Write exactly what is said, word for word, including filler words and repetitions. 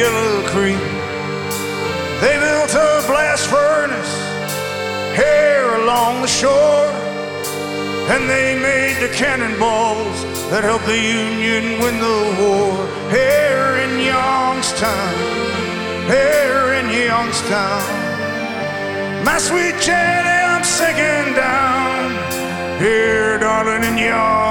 Yellow Creek. They built a blast furnace here along the shore, and they made the cannonballs that helped the Union win the war. Here in Youngstown, here in Youngstown, my sweet Jenny, I'm sinking down here, darling, in Youngstown.